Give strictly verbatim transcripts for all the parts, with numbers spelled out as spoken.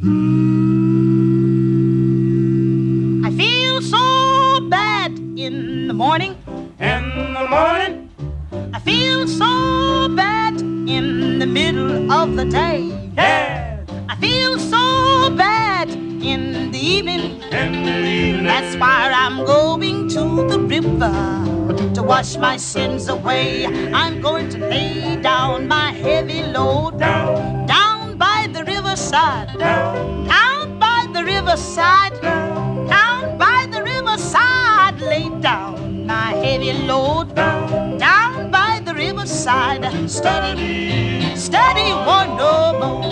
I feel so bad in the morning. In the morning, I feel so bad in the middle of the day. yeah, I feel so bad in the evening. in the evening. That's why I'm going to the river to wash my sins away. I'm going to lay down my heavy load Down, down by the riverside. down, Down by the riverside. down, Down by the riverside. Lay down my heavy load down. down by the riverside. Steady, steady, one no more.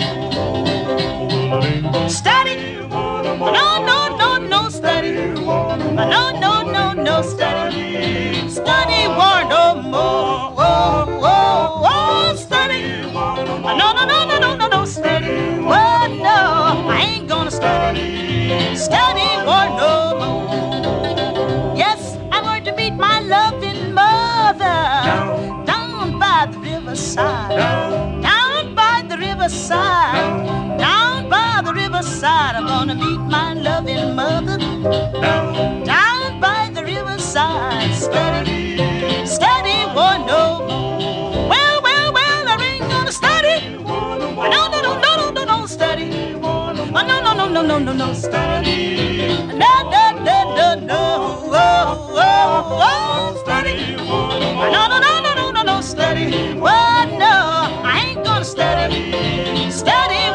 Steady, no, no, no, no, steady. No, no, no, no, steady. Steady, one no more. Whoa, whoa, whoa, steady. No, no, no, no, no, no, no, steady. Well, no, I ain't gonna steady. Steady, one no more. Yes, I'm going to meet my loving mother down by the riverside. Down by the riverside. Down by the riverside. I'm gonna meet my loving mother down by the riverside. Steady, steady, one no more. Well, well, well, I ain't gonna steady. No, no, no, no, no, no, no, steady. Oh, no, no, no, no, no, no, no, steady. No, no, no, no, no, oh, oh, oh, steady. No, no, no, no, no, no, no, steady. Well, no, I ain't gonna steady. Steady.